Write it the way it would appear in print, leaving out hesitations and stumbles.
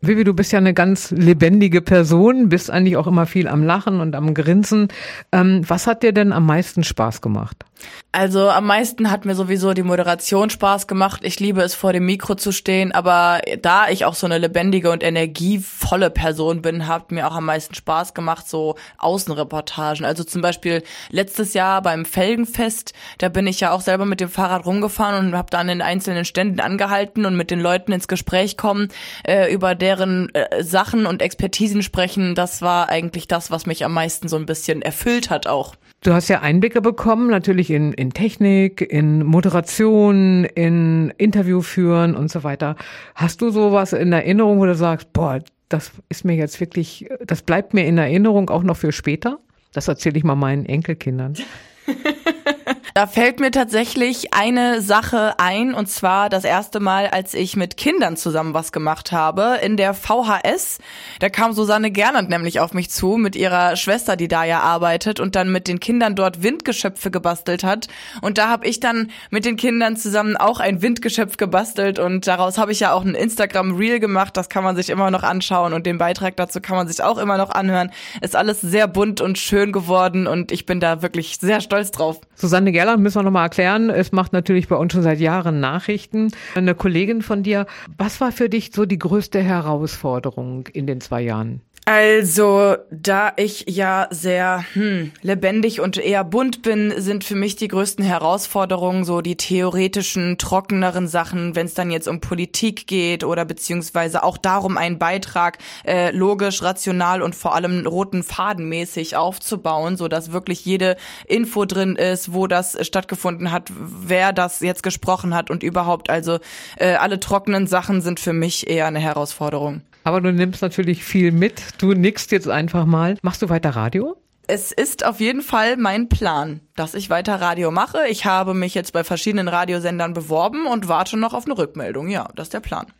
Vivi, du bist ja eine ganz lebendige Person, bist eigentlich auch immer viel am Lachen und am Grinsen. Was hat dir denn am meisten Spaß gemacht? Also am meisten hat mir sowieso die Moderation Spaß gemacht. Ich liebe es, vor dem Mikro zu stehen, aber da ich auch so eine lebendige und energievolle Person bin, hat mir auch am meisten Spaß gemacht, so Außenreportagen. Also zum Beispiel letztes Jahr beim Felgenfest, da bin ich ja auch selber mit dem Fahrrad rumgefahren und habe da an den einzelnen Ständen angehalten und mit den Leuten ins Gespräch kommen, über deren Sachen und Expertisen sprechen. Das war eigentlich das, was mich am meisten so ein bisschen erfüllt hat auch. Du hast ja Einblicke bekommen, natürlich in Technik, in Moderation, in Interview führen und so weiter. Hast du sowas in Erinnerung, wo du sagst, boah, das ist mir jetzt wirklich, das bleibt mir in Erinnerung auch noch für später? Das erzähle ich mal meinen Enkelkindern. Da fällt mir tatsächlich eine Sache ein, und zwar das erste Mal, als ich mit Kindern zusammen was gemacht habe, in der VHS. Da kam Susanne Gernand nämlich auf mich zu mit ihrer Schwester, die da ja arbeitet und dann mit den Kindern dort Windgeschöpfe gebastelt hat. Und da habe ich dann mit den Kindern zusammen auch ein Windgeschöpf gebastelt und daraus habe ich ja auch ein Instagram-Reel gemacht. Das kann man sich immer noch anschauen und den Beitrag dazu kann man sich auch immer noch anhören. Ist alles sehr bunt und schön geworden und ich bin da wirklich sehr stolz drauf. Susanne Gernand müssen wir nochmal erklären. Es macht natürlich bei uns schon seit Jahren Nachrichten. Eine Kollegin von dir. Was war für dich so die größte Herausforderung in den 2 Jahren? Also, da ich ja sehr lebendig und eher bunt bin, sind für mich die größten Herausforderungen so die theoretischen, trockeneren Sachen, wenn es dann jetzt um Politik geht oder beziehungsweise auch darum, einen Beitrag logisch, rational und vor allem roten Faden mäßig aufzubauen, so dass wirklich jede Info drin ist, wo das stattgefunden hat, wer das jetzt gesprochen hat und überhaupt. Also alle trockenen Sachen sind für mich eher eine Herausforderung. Aber du nimmst natürlich viel mit. Du nickst jetzt einfach mal. Machst du weiter Radio? Es ist auf jeden Fall mein Plan, dass ich weiter Radio mache. Ich habe mich jetzt bei verschiedenen Radiosendern beworben und warte noch auf eine Rückmeldung. Ja, das ist der Plan.